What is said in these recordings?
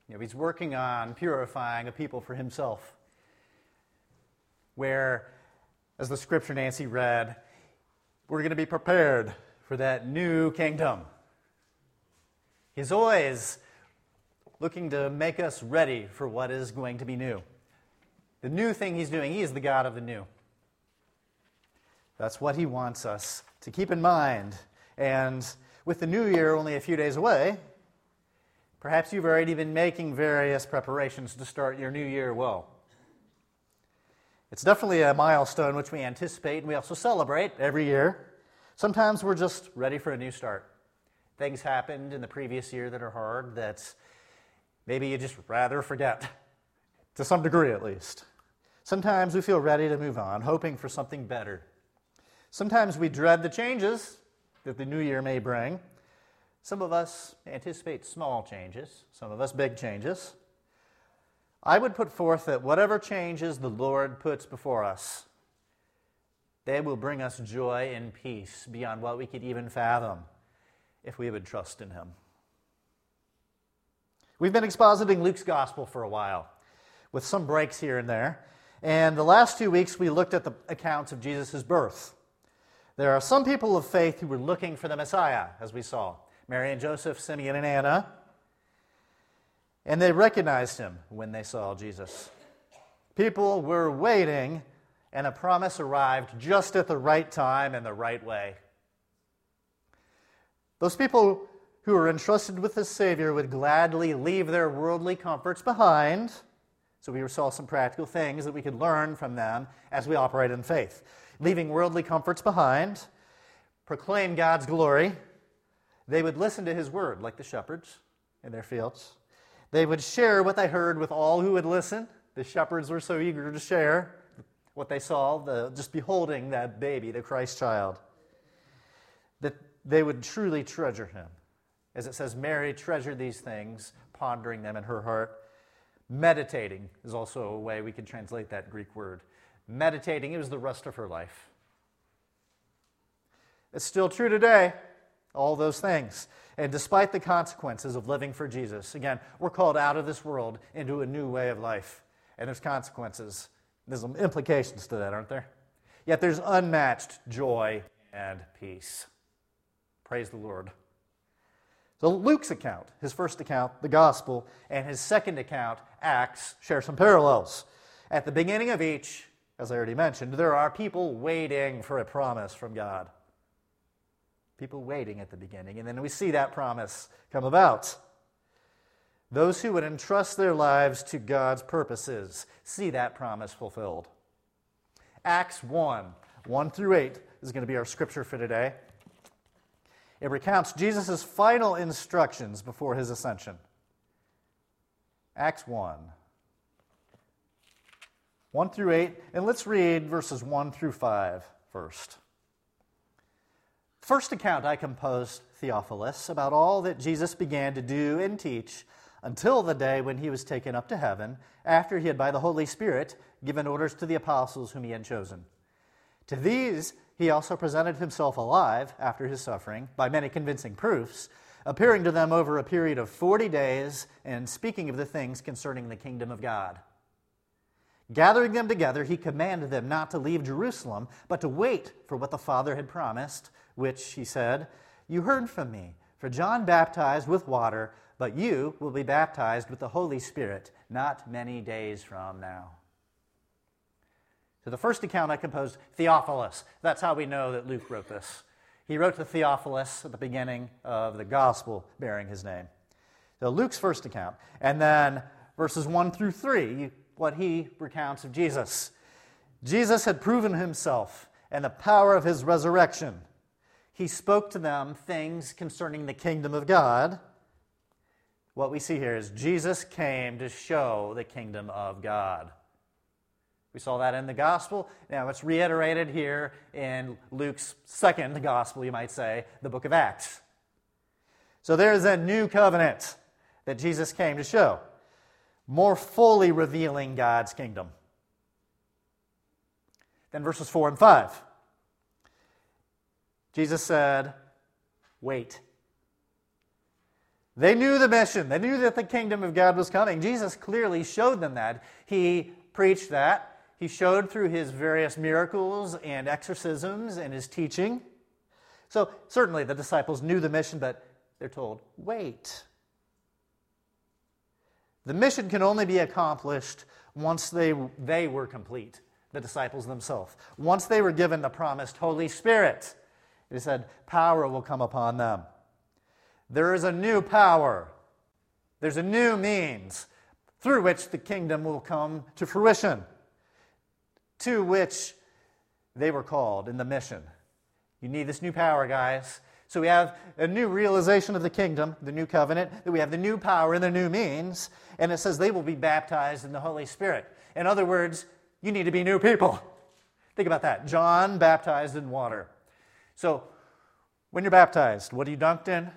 He's working on purifying a people for himself, where, as the scripture Nancy read, we're going to be prepared for that new kingdom. He's always looking to make us ready for what is going to be new. The new thing he's doing, he is the God of the new. That's what he wants us to keep in mind. And with the new year only a few days away, perhaps you've already been making various preparations to start your new year well. It's definitely a milestone which we anticipate and we also celebrate every year. Sometimes we're just ready for a new start. Things happened in the previous year that are hard that maybe you just rather forget, to some degree at least. Sometimes we feel ready to move on, hoping for something better. Sometimes we dread the changes that the new year may bring. Some of us anticipate small changes, some of us big changes. I would put forth that whatever changes the Lord puts before us, they will bring us joy and peace beyond what we could even fathom if we would trust in him. We've been expositing Luke's gospel for a while, with some breaks here and there. And the last 2 weeks we looked at the accounts of Jesus' birth. There are some people of faith who were looking for the Messiah, as we saw. Mary and Joseph, Simeon and Anna. And they recognized him when they saw Jesus. People were waiting, and a promise arrived just at the right time and the right way. Those people who were entrusted with the Savior would gladly leave their worldly comforts behind. So we saw some practical things that we could learn from them as we operate in faith. Leaving worldly comforts behind, proclaim God's glory. They would listen to his word like the shepherds in their fields. They would share what they heard with all who would listen. The shepherds were so eager to share what they saw, just beholding that baby, the Christ child, that they would truly treasure him. As it says, Mary treasured these things, pondering them in her heart. Meditating is also a way we could translate that Greek word. Meditating, it was the rest of her life. It's still true today, all those things. And despite the consequences of living for Jesus, again, we're called out of this world into a new way of life. And there's consequences. There's some implications to that, aren't there? Yet there's unmatched joy and peace. Praise the Lord. So Luke's account, his first account, the Gospel, and his second account, Acts, share some parallels. At the beginning of each, as I already mentioned, there are people waiting for a promise from God. People waiting at the beginning, and then we see that promise come about. Those who would entrust their lives to God's purposes see that promise fulfilled. Acts 1 through 8 is going to be our scripture for today. It recounts Jesus' final instructions before his ascension. Acts 1 through 8, and let's read verses 1 through 5 first. First account I composed, Theophilus, about all that Jesus began to do and teach until the day when he was taken up to heaven, after he had by the Holy Spirit given orders to the apostles whom he had chosen. To these he also presented himself alive after his suffering by many convincing proofs, appearing to them over a period of 40 days and speaking of the things concerning the kingdom of God. Gathering them together, he commanded them not to leave Jerusalem, but to wait for what the Father had promised, which, he said, "You heard from me, for John baptized with water, but you will be baptized with the Holy Spirit not many days from now." So the first account I composed, Theophilus. That's how we know that Luke wrote this. He wrote to Theophilus at the beginning of the gospel bearing his name. So Luke's first account. And then verses 1 through 3, what he recounts of Jesus. Jesus had proven himself and the power of his resurrection. He spoke to them things concerning the kingdom of God. What we see here is Jesus came to show the kingdom of God. We saw that in the gospel. Now it's reiterated here in Luke's second gospel, you might say, the book of Acts. So there's a new covenant that Jesus came to show, more fully revealing God's kingdom. Then verses 4 and 5. Jesus said, "Wait." They knew the mission. They knew that the kingdom of God was coming. Jesus clearly showed them that. He preached that. He showed through his various miracles and exorcisms and his teaching. So certainly the disciples knew the mission, but they're told, wait. The mission can only be accomplished once they were complete, the disciples themselves. Once they were given the promised Holy Spirit, it said, power will come upon them. There is a new power. There's a new means through which the kingdom will come to fruition, to which they were called in the mission. You need this new power, guys. So we have a new realization of the kingdom, the new covenant, that we have the new power and the new means, and it says they will be baptized in the Holy Spirit. In other words, you need to be new people. Think about that. John baptized in water. So when you're baptized, what are you dunked in?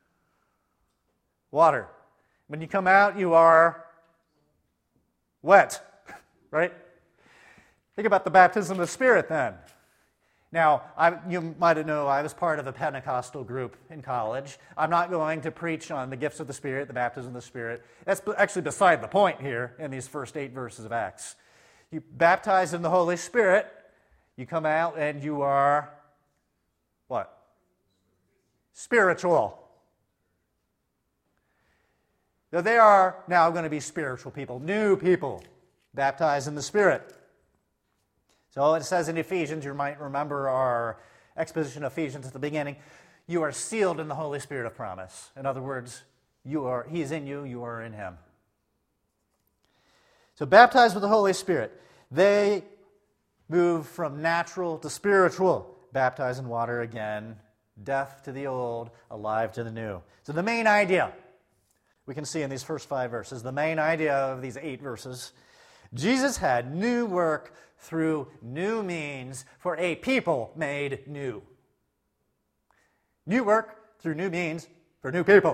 Water. When you come out, you are wet, right? Think about the baptism of the Spirit then. Now, you might know I was part of a Pentecostal group in college. I'm not going to preach on the gifts of the Spirit, the baptism of the Spirit. That's actually beside the point here in these first 8 verses of Acts. You baptize in the Holy Spirit, you come out and you are what? Spiritual. So they are now going to be spiritual people, new people, baptized in the Spirit. So it says in Ephesians, you might remember our exposition of Ephesians at the beginning, you are sealed in the Holy Spirit of promise. In other words, He is in you, you are in Him. So baptized with the Holy Spirit, they move from natural to spiritual, baptized in water again, death to the old, alive to the new. So the main idea, we can see in these first 5 verses, the main idea of these 8 verses, Jesus had new work through new means for a people made new. New work through new means for new people.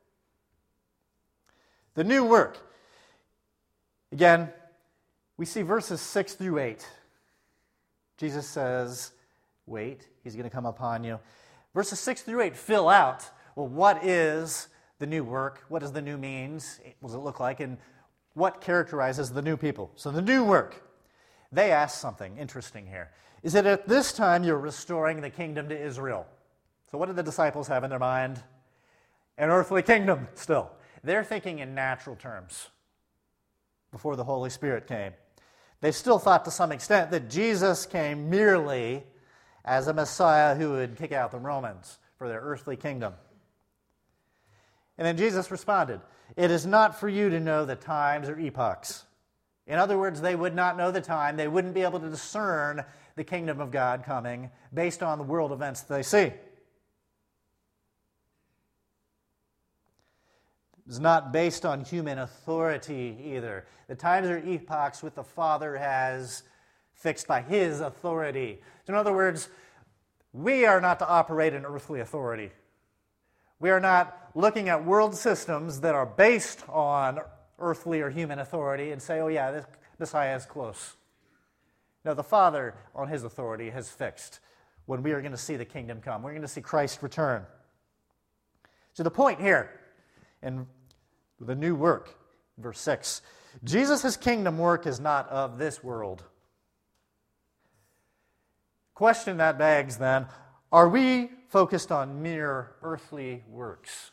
The new work. Again, we see verses 6 through 8. Jesus says, wait, He's going to come upon you. Verses 6 through 8 fill out, well, what is the new work? What does the new means? What does it look like? And what characterizes the new people? So the new work. They ask something interesting here. Is that at this time you're restoring the kingdom to Israel? So what did the disciples have in their mind? An earthly kingdom still. They're thinking in natural terms before the Holy Spirit came. They still thought to some extent that Jesus came merely as a Messiah who would kick out the Romans for their earthly kingdom. And then Jesus responded, it is not for you to know the times or epochs. In other words, they would not know the time. They wouldn't be able to discern the kingdom of God coming based on the world events that they see. It's not based on human authority either. The times or epochs which the Father has fixed by His authority. So in other words, we are not to operate in earthly authority. We are not looking at world systems that are based on earthly or human authority and say, oh yeah, this Messiah is close. No, the Father on His authority has fixed when we are going to see the kingdom come. We're going to see Christ return. So the point here, in the new work, verse 6, Jesus' kingdom work is not of this world. Question that begs then, are we focused on mere earthly works?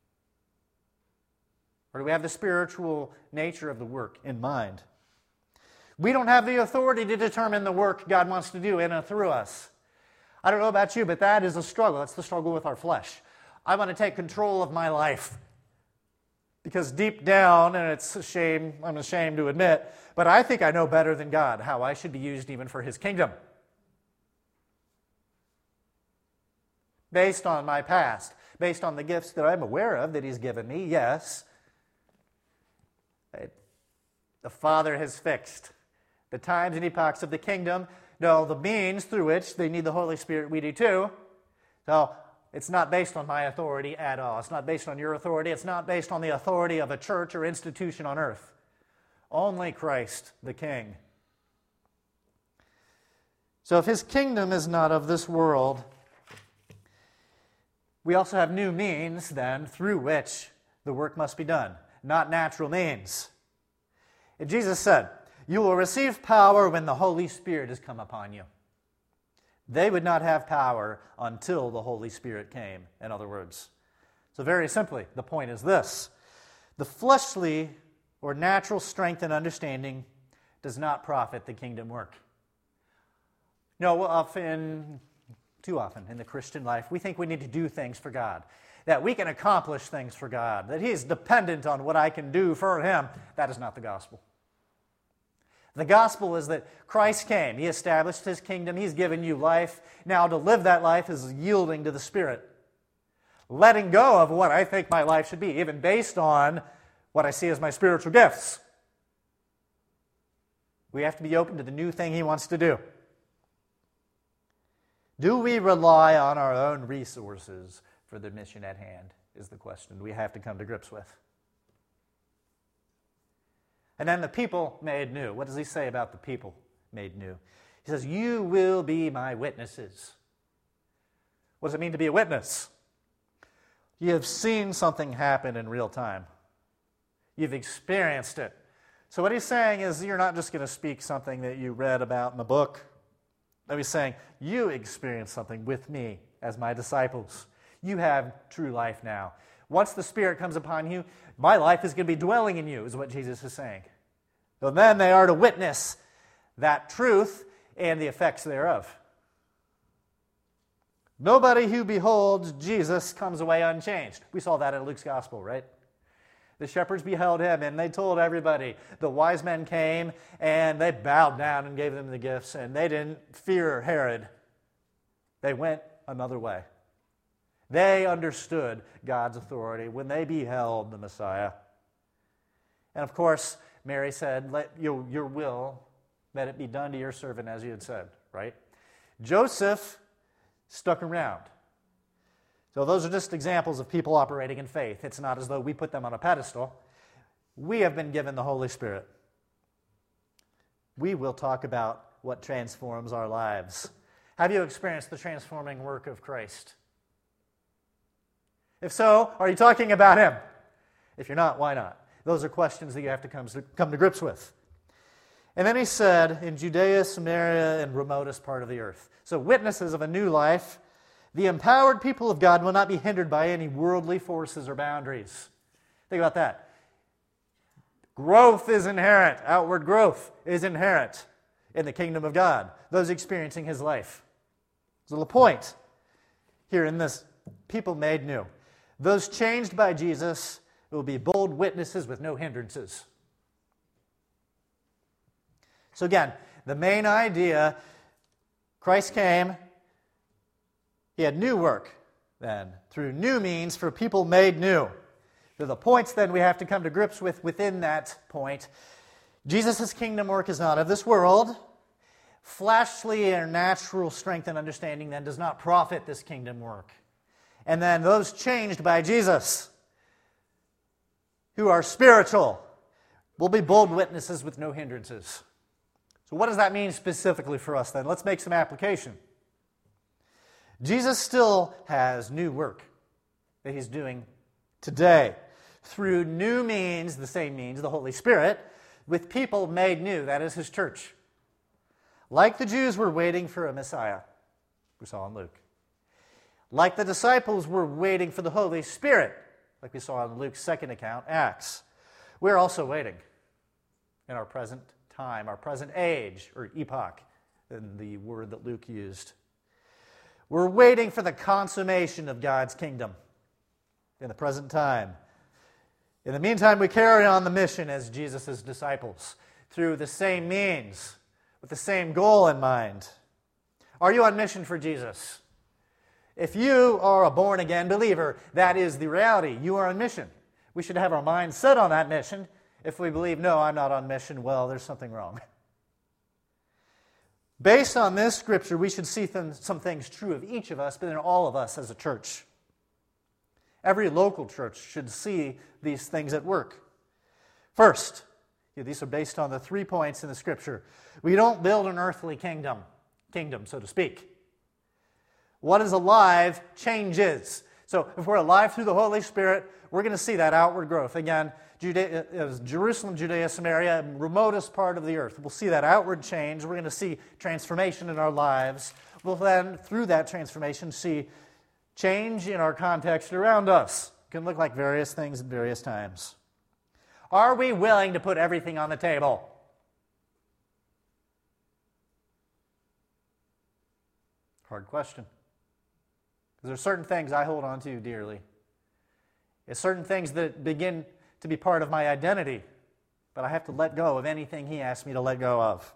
Or do we have the spiritual nature of the work in mind? We don't have the authority to determine the work God wants to do in and through us. I don't know about you, but that is a struggle. That's the struggle with our flesh. I want to take control of my life. Because deep down, and it's a shame, I'm ashamed to admit, but I think I know better than God how I should be used even for His kingdom. Based on my past, based on the gifts that I'm aware of that He's given me, yes. The Father has fixed the times and epochs of the kingdom. No, the means through which they need the Holy Spirit, we do too. So it's not based on my authority at all. It's not based on your authority. It's not based on the authority of a church or institution on earth. Only Christ, the King. So if His kingdom is not of this world, we also have new means then through which The work must be done, not natural means. And Jesus said, "You will receive power when the Holy Spirit has come upon you." They would not have power until the Holy Spirit came, in other words. So very simply, the point is this: the fleshly or natural strength and understanding does not profit the kingdom work. No, too often in the Christian life, we think we need to do things for God, that we can accomplish things for God, that He's dependent on what I can do for Him. That is not the gospel. The gospel is that Christ came. He established His kingdom. He's given you life. Now to live that life is yielding to the Spirit. Letting go of what I think my life should be, even based on what I see as my spiritual gifts. We have to be open to the new thing He wants to do. Do we rely on our own resources for the mission at hand, is the question we have to come to grips with. And then the people made new. What does he say about the people made new? He says, "You will be my witnesses." What does it mean to be a witness? You have seen something happen in real time. You've experienced it. So what he's saying is you're not just going to speak something that you read about in a book. No, he's saying you experience something with me as my disciples. You have true life now. Once the Spirit comes upon you, my life is going to be dwelling in you, is what Jesus is saying. So then they are to witness that truth and the effects thereof. Nobody who beholds Jesus comes away unchanged. We saw that in Luke's gospel, right? The shepherds beheld him, and they told everybody. The wise men came, and they bowed down and gave them the gifts, and they didn't fear Herod. They went another way. They understood God's authority when they beheld the Messiah. And of course, Mary said, "Let your will, let it be done to your servant as you had said," right? Joseph stuck around. So those are just examples of people operating in faith. It's not as though we put them on a pedestal. We have been given the Holy Spirit. We will talk about what transforms our lives. Have you experienced the transforming work of Christ? If so, are you talking about Him? If you're not, why not? Those are questions that you have to come to grips with. And then he said, in Judea, Samaria, and remotest part of the earth. So witnesses of a new life. The empowered people of God will not be hindered by any worldly forces or boundaries. Think about that. Growth is inherent. Outward growth is inherent in the kingdom of God. Those experiencing His life. So the point here in this, people made new. Those changed by Jesus will be bold witnesses with no hindrances. So again, the main idea, Christ came. He had new work then, through new means for people made new. So the points then we have to come to grips with within that point. Jesus' kingdom work is not of this world. Fleshly or natural strength and understanding then does not profit this kingdom work. And then those changed by Jesus, who are spiritual, will be bold witnesses with no hindrances. So what does that mean specifically for us then? Let's make some application. Jesus still has new work that He's doing today through new means, the same means, the Holy Spirit, with people made new, that is His church. Like the Jews were waiting for a Messiah, we saw in Luke. Like the disciples were waiting for the Holy Spirit, like we saw in Luke's second account, Acts. We're also waiting in our present time, our present age, or epoch, in the word that Luke used. We're waiting for the consummation of God's kingdom in the present time. In the meantime, we carry on the mission as Jesus' disciples through the same means, with the same goal in mind. Are you on mission for Jesus? If you are a born-again believer, that is the reality. You are on mission. We should have our minds set on that mission. If we believe, no, I'm not on mission, well, there's something wrong. Based on this scripture, we should see some things true of each of us, but in all of us as a church. Every local church should see these things at work. First, these are based on the 3 points in the scripture. We don't build an earthly kingdom, so to speak. What is alive changes. So if we're alive through the Holy Spirit, we're going to see that outward growth. Again, Jerusalem, Judea, Samaria, remotest part of the earth. We'll see that outward change. We're going to see transformation in our lives. We'll then, through that transformation, see change in our context around us. It can look like various things at various times. Are we willing to put everything on the table? Hard question. Because there are certain things I hold on to dearly. There's certain things that begin to be part of my identity, but I have to let go of anything He asks me to let go of.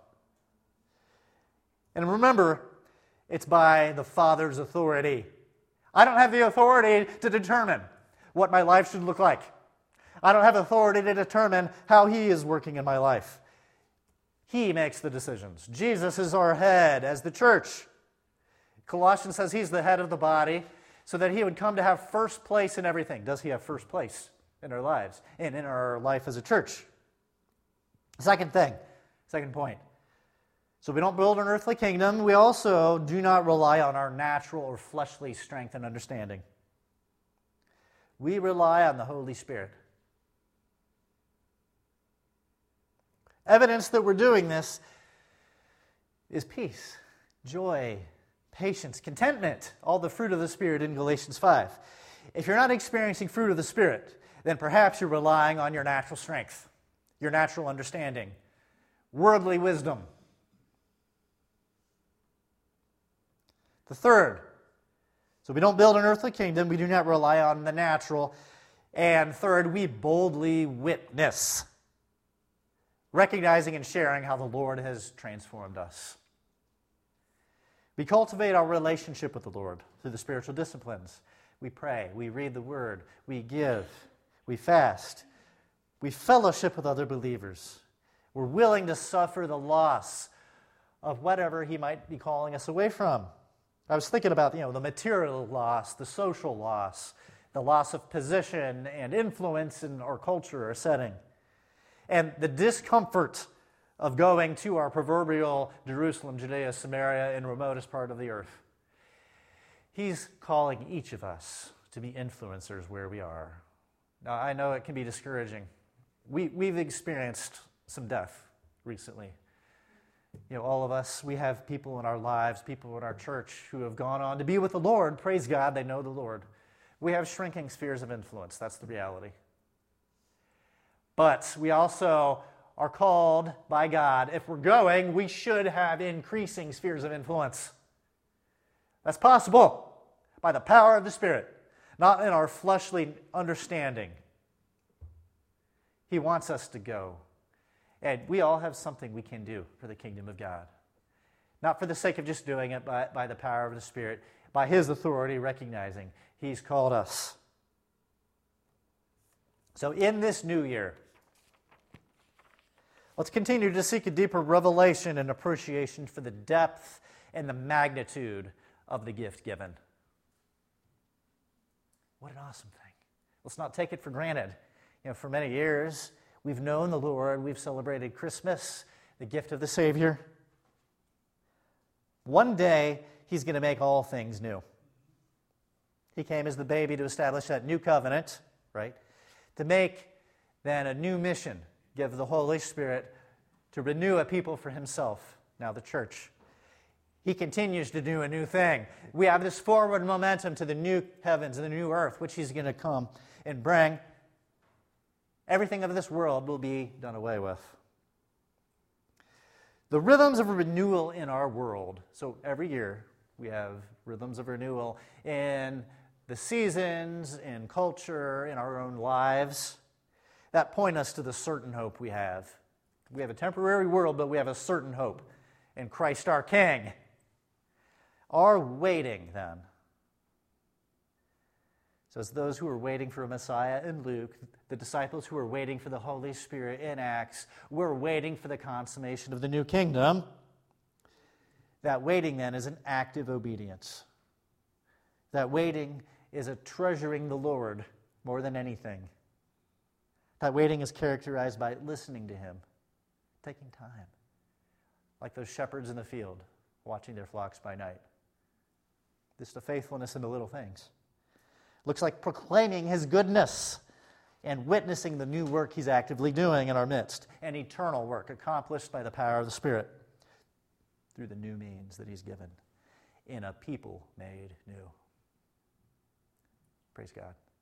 And remember, it's by the Father's authority. I don't have the authority to determine what my life should look like. I don't have authority to determine how He is working in my life. He makes the decisions. Jesus is our head as the church. Colossians says He's the head of the body so that He would come to have first place in everything. Does He have first place in our lives and in our life as a church? Second point. So we don't build an earthly kingdom. We also do not rely on our natural or fleshly strength and understanding. We rely on the Holy Spirit. Evidence that we're doing this is peace, joy, patience, contentment, all the fruit of the Spirit in Galatians 5. If you're not experiencing fruit of the Spirit, then perhaps you're relying on your natural strength, your natural understanding, worldly wisdom. The third, so we don't build an earthly kingdom, we do not rely on the natural. And third, we boldly witness, recognizing and sharing how the Lord has transformed us. We cultivate our relationship with the Lord through the spiritual disciplines. We pray, we read the Word, we give, we fast, we fellowship with other believers. We're willing to suffer the loss of whatever He might be calling us away from. I was thinking about, the material loss, the social loss, the loss of position and influence in our culture or setting, and the discomfort of going to our proverbial Jerusalem, Judea, Samaria, and remotest part of the earth. He's calling each of us to be influencers where we are. Now, I know it can be discouraging. We've experienced some death recently. All of us, we have people in our lives, people in our church who have gone on to be with the Lord. Praise God, they know the Lord. We have shrinking spheres of influence. That's the reality. But we also are called by God. If we're going, we should have increasing spheres of influence. That's possible by the power of the Spirit, not in our fleshly understanding. He wants us to go. And we all have something we can do for the kingdom of God. Not for the sake of just doing it, but by the power of the Spirit, by His authority, recognizing He's called us. So in this new year, let's continue to seek a deeper revelation and appreciation for the depth and the magnitude of the gift given. What an awesome thing. Let's not take it for granted. For many years, we've known the Lord. We've celebrated Christmas, the gift of the Savior. One day, He's going to make all things new. He came as the baby to establish that new covenant, right? To make then a new mission, give the Holy Spirit to renew a people for Himself, now the church. He continues to do a new thing. We have this forward momentum to the new heavens and the new earth, which He's going to come and bring. Everything of this world will be done away with. The rhythms of renewal in our world. So every year we have rhythms of renewal in the seasons, in culture, in our own lives, that point us to the certain hope we have. We have a temporary world, but we have a certain hope in Christ our King. Our waiting, then. So it's those who are waiting for a Messiah in Luke, the disciples who are waiting for the Holy Spirit in Acts, we're waiting for the consummation of the new kingdom. That waiting, then, is an active obedience. That waiting is a treasuring the Lord more than anything. That waiting is characterized by listening to Him, taking time, like those shepherds in the field, watching their flocks by night. This is the faithfulness in the little things. Looks like proclaiming his goodness and witnessing the new work he's actively doing in our midst, an eternal work accomplished by the power of the Spirit through the new means that he's given in a people made new. Praise God.